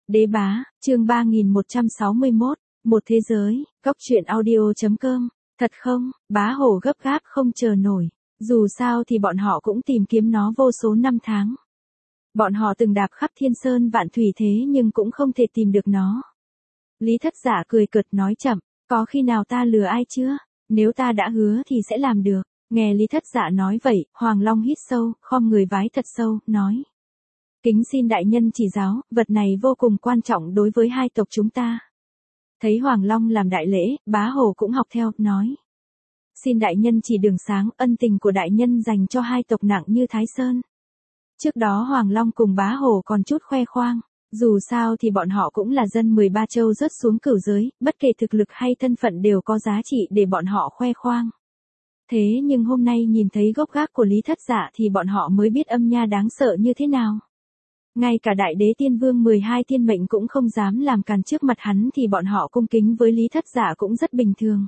Đế bá, chương 3161, một thế giới, góc truyện audio.com, thật không, bá hổ gấp gáp không chờ nổi, dù sao thì bọn họ cũng tìm kiếm nó vô số năm tháng. Bọn họ từng đạp khắp thiên sơn vạn thủy thế nhưng cũng không thể tìm được nó. Lý Thất Giả cười cợt nói chậm, có khi nào ta lừa ai chưa, nếu ta đã hứa thì sẽ làm được. Nghe Lý Thất Giả nói vậy, Hoàng Long hít sâu, khom người vái thật sâu, nói. Kính xin đại nhân chỉ giáo, vật này vô cùng quan trọng đối với hai tộc chúng ta. Thấy Hoàng Long làm đại lễ, bá hổ cũng học theo, nói. Xin đại nhân chỉ đường sáng, ân tình của đại nhân dành cho hai tộc nặng như Thái Sơn. Trước đó Hoàng Long cùng bá hổ còn chút khoe khoang, dù sao thì bọn họ cũng là dân 13 châu rớt xuống cửu giới, bất kể thực lực hay thân phận đều có giá trị để bọn họ khoe khoang. Thế nhưng hôm nay nhìn thấy gốc gác của Lý Thất Giả thì bọn họ mới biết âm nha đáng sợ như thế nào. Ngay cả đại đế tiên vương 12 thiên mệnh cũng không dám làm càn trước mặt hắn thì bọn họ cung kính với Lý Thất Giả cũng rất bình thường.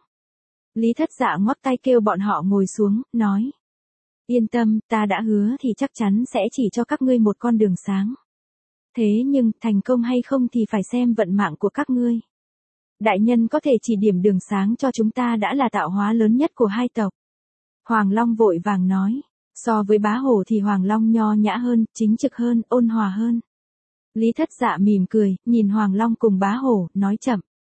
Lý Thất Giả ngoắc tay kêu bọn họ ngồi xuống, nói. Yên tâm, ta đã hứa thì chắc chắn sẽ chỉ cho các ngươi một con đường sáng. Thế nhưng, thành công hay không thì phải xem vận mạng của các ngươi. Đại nhân có thể chỉ điểm đường sáng cho chúng ta đã là tạo hóa lớn nhất của hai tộc. Hoàng Long vội vàng nói. So với bá hổ thì Hoàng Long nho nhã hơn, chính trực hơn, ôn hòa hơn. Lý Thất Dạ mỉm cười, nhìn Hoàng Long cùng bá hổ, nói chậm.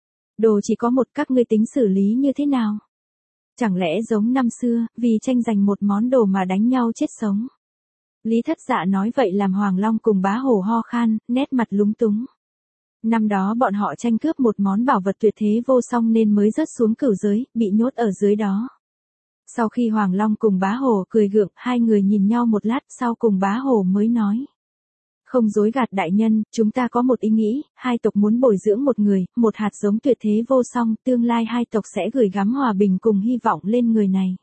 Đồ chỉ có một, các ngươi tính xử lý như thế nào? Chẳng lẽ giống năm xưa, vì tranh giành một món đồ mà đánh nhau chết sống? Lý Thất Dạ nói vậy làm Hoàng Long cùng bá hổ ho khan, nét mặt lúng túng. Năm đó bọn họ tranh cướp một món bảo vật tuyệt thế vô song nên mới rớt xuống cửu giới, bị nhốt ở dưới đó. Sau khi Hoàng Long cùng bá hổ cười gượng, hai người nhìn nhau một lát, sau cùng bá hổ mới nói. Không dối gạt đại nhân, chúng ta có một ý nghĩ, hai tộc muốn bồi dưỡng một người, một hạt giống tuyệt thế vô song, tương lai hai tộc sẽ gửi gắm hòa bình cùng hy vọng lên người này.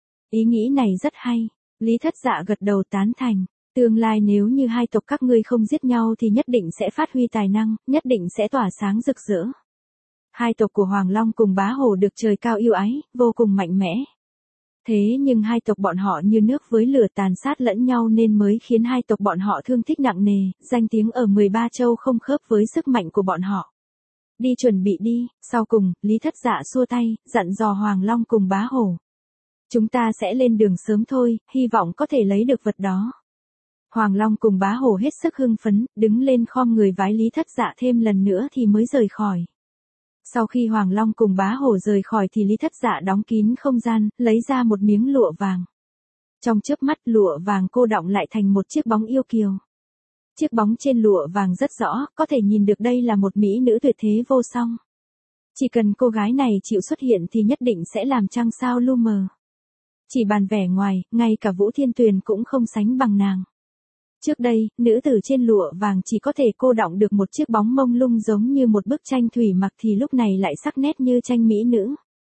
Ý nghĩ này rất hay, Lý Thất Dạ gật đầu tán thành. Tương lai nếu như hai tộc các ngươi không giết nhau thì nhất định sẽ phát huy tài năng, nhất định sẽ tỏa sáng rực rỡ. Hai tộc của Hoàng Long cùng bá hổ được trời cao yêu ái, vô cùng mạnh mẽ. Thế nhưng hai tộc bọn họ như nước với lửa tàn sát lẫn nhau nên mới khiến hai tộc bọn họ thương tích nặng nề, danh tiếng ở 13 châu không khớp với sức mạnh của bọn họ. Đi chuẩn bị đi, sau cùng, Lý Thất Dạ xua tay, dặn dò Hoàng Long cùng bá hổ. Chúng ta sẽ lên đường sớm thôi, hy vọng có thể lấy được vật đó. Hoàng Long cùng bá hổ hết sức hưng phấn, đứng lên khom người vái Lý Thất Dạ thêm lần nữa thì mới rời khỏi. Sau khi Hoàng Long cùng bá hổ rời khỏi thì Lý Thất Dạ đóng kín không gian, lấy ra một miếng lụa vàng. Trong chớp mắt lụa vàng cô đọng lại thành một chiếc bóng yêu kiều. Chiếc bóng trên lụa vàng rất rõ, có thể nhìn được đây là một mỹ nữ tuyệt thế vô song. Chỉ cần cô gái này chịu xuất hiện thì nhất định sẽ làm trăng sao lu mờ. Chỉ bàn vẻ ngoài, ngay cả Vũ Thiên Tuyền cũng không sánh bằng nàng. Trước đây, nữ tử trên lụa vàng chỉ có thể cô đọng được một chiếc bóng mông lung giống như một bức tranh thủy mặc thì lúc này lại sắc nét như tranh mỹ nữ.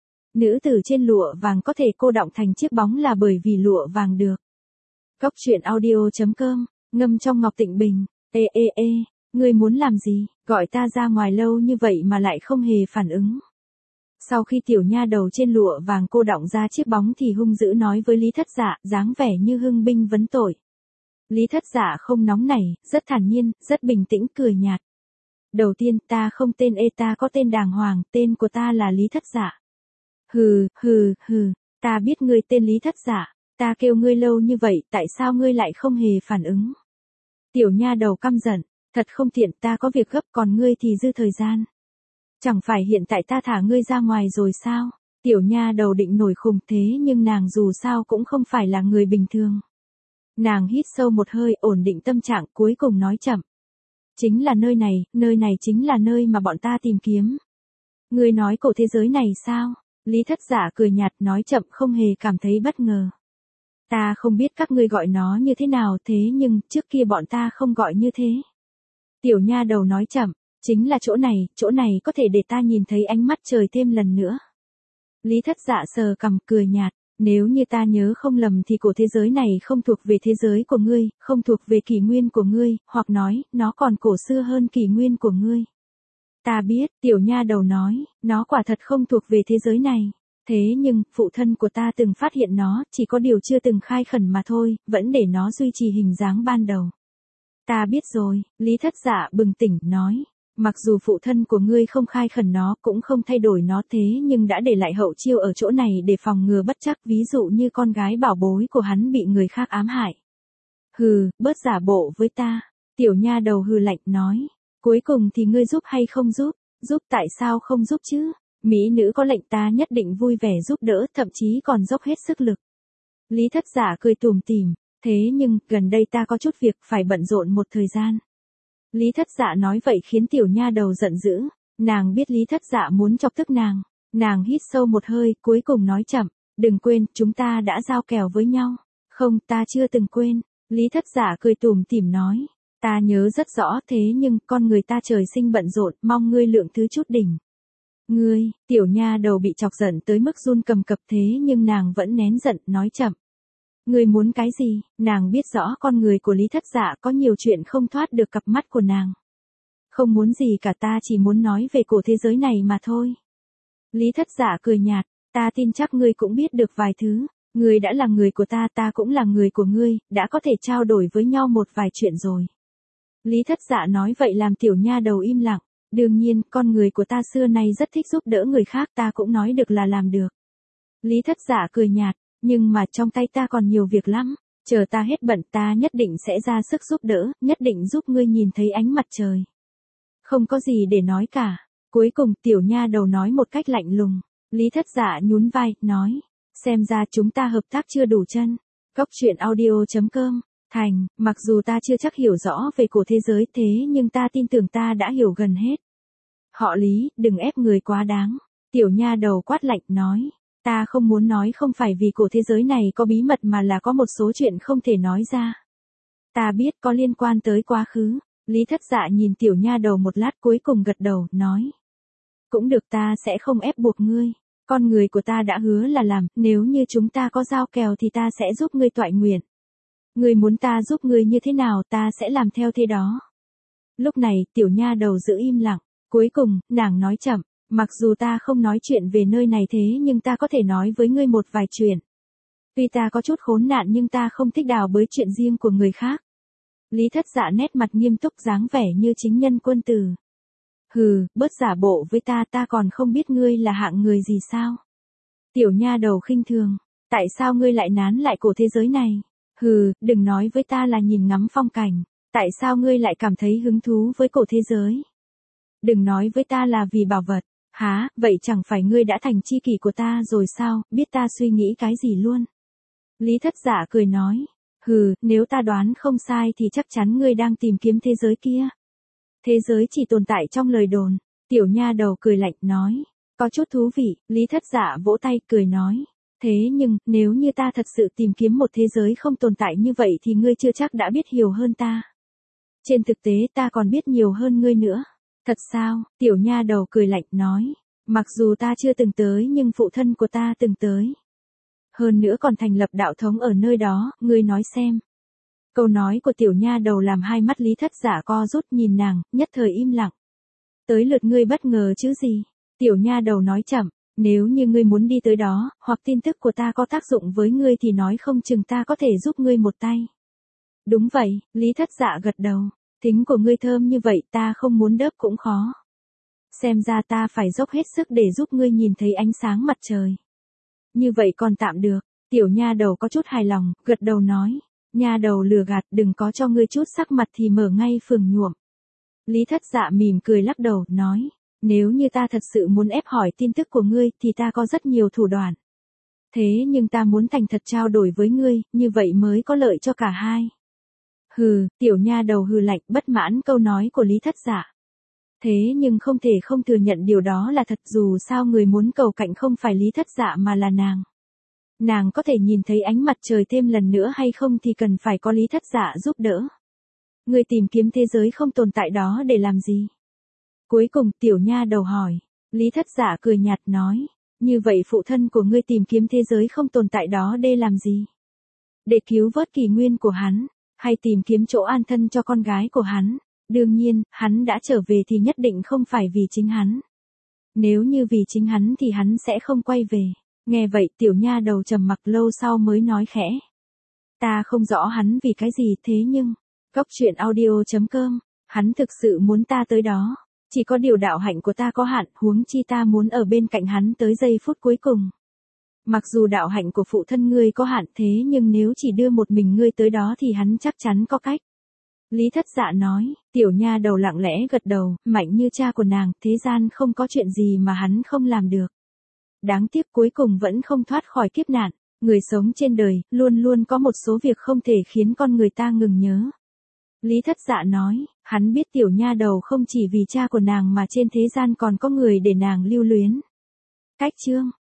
Nữ tử trên lụa vàng có thể cô đọng thành chiếc bóng là bởi vì lụa vàng được. Góc truyện audio.com, ngâm trong ngọc tịnh bình, ngươi muốn làm gì, gọi ta ra ngoài lâu như vậy mà lại không hề phản ứng. Sau khi tiểu nha đầu trên lụa vàng cô đọng ra chiếc bóng thì hung dữ nói với Lý Thất Dạ, dáng vẻ như hưng binh vấn tội. Lý Thất Giả không nóng nảy, rất thản nhiên, rất bình tĩnh cười nhạt. Đầu tiên ta không tên ta có tên đàng hoàng, tên của ta là Lý Thất Giả. Hừ, ta biết ngươi tên Lý Thất Giả, ta kêu ngươi lâu như vậy, tại sao ngươi lại không hề phản ứng? Tiểu nha đầu căm giận, thật không tiện, ta có việc gấp còn ngươi thì dư thời gian. Chẳng phải hiện tại ta thả ngươi ra ngoài rồi sao? Tiểu nha đầu định nổi khùng thế nhưng nàng dù sao cũng không phải là người bình thường. Nàng hít sâu một hơi ổn định tâm trạng cuối cùng nói chậm. Chính là nơi này chính là nơi mà bọn ta tìm kiếm. Ngươi nói cổ thế giới này sao? Lý Thất Giả cười nhạt nói chậm không hề cảm thấy bất ngờ. Ta không biết các ngươi gọi nó như thế nào thế nhưng trước kia bọn ta không gọi như thế. Tiểu nha đầu nói chậm, chính là chỗ này có thể để ta nhìn thấy ánh mắt trời thêm lần nữa. Lý Thất Giả sờ cằm cười nhạt. Nếu như ta nhớ không lầm thì cổ thế giới này không thuộc về thế giới của ngươi, không thuộc về kỷ nguyên của ngươi, hoặc nói, nó còn cổ xưa hơn kỷ nguyên của ngươi. Ta biết, tiểu nha đầu nói, nó quả thật không thuộc về thế giới này. Thế nhưng, phụ thân của ta từng phát hiện nó, chỉ có điều chưa từng khai khẩn mà thôi, vẫn để nó duy trì hình dáng ban đầu. Ta biết rồi, Lý Thất Giả bừng tỉnh, nói. Mặc dù phụ thân của ngươi không khai khẩn nó cũng không thay đổi nó thế nhưng đã để lại hậu chiêu ở chỗ này để phòng ngừa bất trắc, ví dụ như con gái bảo bối của hắn bị người khác ám hại. Hừ, bớt giả bộ với ta. Tiểu nha đầu hừ lạnh nói. Cuối cùng thì ngươi giúp hay không giúp? Giúp tại sao không giúp chứ? Mỹ nữ có lệnh ta nhất định vui vẻ giúp đỡ, thậm chí còn dốc hết sức lực. Lý Thất Dạ cười tủm tỉm. Thế nhưng, gần đây ta có chút việc phải bận rộn một thời gian. Lý Thất Dạ nói vậy khiến tiểu nha đầu giận dữ. Nàng biết Lý Thất Dạ muốn chọc tức nàng. Nàng hít sâu một hơi, cuối cùng nói chậm. Đừng quên, chúng ta đã giao kèo với nhau. Không, ta chưa từng quên. Lý Thất Dạ cười tủm tỉm nói. Ta nhớ rất rõ thế nhưng con người ta trời sinh bận rộn, mong ngươi lượng thứ chút đỉnh. Ngươi, tiểu nha đầu bị chọc giận tới mức run cầm cập thế nhưng nàng vẫn nén giận, nói chậm. Ngươi muốn cái gì? Nàng biết rõ con người của Lý Thất Dạ có nhiều chuyện không thoát được cặp mắt của nàng. Không muốn gì cả, ta chỉ muốn nói về cổ thế giới này mà thôi. Lý Thất Dạ cười nhạt, ta tin chắc ngươi cũng biết được vài thứ. Ngươi đã là người của ta, ta cũng là người của ngươi, đã có thể trao đổi với nhau một vài chuyện rồi. Lý Thất Dạ nói vậy làm tiểu nha đầu im lặng. Đương nhiên, con người của ta xưa nay rất thích giúp đỡ người khác, ta cũng nói được là làm được. Lý Thất Dạ cười nhạt, nhưng mà trong tay ta còn nhiều việc lắm. Chờ ta hết bận ta nhất định sẽ ra sức giúp đỡ, nhất định giúp ngươi nhìn thấy ánh mặt trời. Không có gì để nói cả. Cuối cùng tiểu nha đầu nói một cách lạnh lùng. Lý Thất Dạ nhún vai, nói. Xem ra chúng ta hợp tác chưa đủ chân. Góc truyện audio.com. Thành, mặc dù ta chưa chắc hiểu rõ về cổ thế giới thế nhưng ta tin tưởng ta đã hiểu gần hết. Họ Lý, đừng ép người quá đáng. Tiểu nha đầu quát lạnh nói. Ta không muốn nói không phải vì cổ thế giới này có bí mật mà là có một số chuyện không thể nói ra. Ta biết có liên quan tới quá khứ. Lý Thất Dạ nhìn tiểu nha đầu một lát cuối cùng gật đầu, nói. Cũng được, ta sẽ không ép buộc ngươi. Con người của ta đã hứa là làm, nếu như chúng ta có giao kèo thì ta sẽ giúp ngươi toại nguyện. Ngươi muốn ta giúp ngươi như thế nào ta sẽ làm theo thế đó. Lúc này, tiểu nha đầu giữ im lặng. Cuối cùng, nàng nói chậm. Mặc dù ta không nói chuyện về nơi này thế nhưng ta có thể nói với ngươi một vài chuyện. Tuy ta có chút khốn nạn nhưng ta không thích đào bới chuyện riêng của người khác. Lý Thất Dạ nét mặt nghiêm túc dáng vẻ như chính nhân quân tử. Hừ, bớt giả bộ với ta, ta còn không biết ngươi là hạng người gì sao? Tiểu nha đầu khinh thường. Tại sao ngươi lại nán lại cổ thế giới này? Hừ, đừng nói với ta là nhìn ngắm phong cảnh. Tại sao ngươi lại cảm thấy hứng thú với cổ thế giới? Đừng nói với ta là vì bảo vật. Hả, vậy chẳng phải ngươi đã thành tri kỷ của ta rồi sao, biết ta suy nghĩ cái gì luôn. Lý Thất Dạ cười nói. Hừ, nếu ta đoán không sai thì chắc chắn ngươi đang tìm kiếm thế giới kia. Thế giới chỉ tồn tại trong lời đồn. Tiểu nha đầu cười lạnh nói. Có chút thú vị, Lý Thất Dạ vỗ tay cười nói. Thế nhưng, nếu như ta thật sự tìm kiếm một thế giới không tồn tại như vậy thì ngươi chưa chắc đã biết hiểu hơn ta. Trên thực tế ta còn biết nhiều hơn ngươi nữa. Thật sao? Tiểu nha đầu cười lạnh nói. Mặc dù ta chưa từng tới nhưng phụ thân của ta từng tới. Hơn nữa còn thành lập đạo thống ở nơi đó, ngươi nói xem. Câu nói của tiểu nha đầu làm hai mắt Lý Thất Dạ co rút nhìn nàng, nhất thời im lặng. Tới lượt ngươi bất ngờ chứ gì? Tiểu nha đầu nói chậm, nếu như ngươi muốn đi tới đó, hoặc tin tức của ta có tác dụng với ngươi thì nói không chừng ta có thể giúp ngươi một tay. Đúng vậy, Lý Thất Dạ gật đầu. Tính của ngươi thơm như vậy ta không muốn đớp cũng khó. Xem ra ta phải dốc hết sức để giúp ngươi nhìn thấy ánh sáng mặt trời. Như vậy còn tạm được. Tiểu nha đầu có chút hài lòng, gật đầu nói. Nha đầu lừa gạt, đừng có cho ngươi chút sắc mặt thì mở ngay phường nhuộm. Lý Thất Dạ mỉm cười lắc đầu, nói. Nếu như ta thật sự muốn ép hỏi tin tức của ngươi thì ta có rất nhiều thủ đoạn. Thế nhưng ta muốn thành thật trao đổi với ngươi, như vậy mới có lợi cho cả hai. Hừ, tiểu nha đầu hừ lạnh, bất mãn câu nói của Lý Thất Dạ. Thế nhưng không thể không thừa nhận điều đó là thật, dù sao người muốn cầu cạnh không phải Lý Thất Dạ mà là nàng. Nàng có thể nhìn thấy ánh mặt trời thêm lần nữa hay không thì cần phải có Lý Thất Dạ giúp đỡ. Người tìm kiếm thế giới không tồn tại đó để làm gì? Cuối cùng tiểu nha đầu hỏi. Lý Thất Dạ cười nhạt nói. Như vậy phụ thân của ngươi tìm kiếm thế giới không tồn tại đó để làm gì? Để cứu vớt kỷ nguyên của hắn, hay tìm kiếm chỗ an thân cho con gái của hắn? Đương nhiên, hắn đã trở về thì nhất định không phải vì chính hắn. Nếu như vì chính hắn thì hắn sẽ không quay về. Nghe vậy tiểu nha đầu trầm mặc lâu sau mới nói khẽ. Ta không rõ hắn vì cái gì thế nhưng. Góc truyện audio.com. Hắn thực sự muốn ta tới đó. Chỉ có điều đạo hạnh của ta có hạn, huống chi ta muốn ở bên cạnh hắn tới giây phút cuối cùng. Mặc dù đạo hạnh của phụ thân ngươi có hạn thế nhưng nếu chỉ đưa một mình ngươi tới đó thì hắn chắc chắn có cách. Lý Thất Dạ nói, tiểu nha đầu lặng lẽ gật đầu, mạnh như cha của nàng, thế gian không có chuyện gì mà hắn không làm được. Đáng tiếc cuối cùng vẫn không thoát khỏi kiếp nạn, người sống trên đời, luôn luôn có một số việc không thể khiến con người ta ngừng nhớ. Lý Thất Dạ nói, hắn biết tiểu nha đầu không chỉ vì cha của nàng mà trên thế gian còn có người để nàng lưu luyến. Cách chương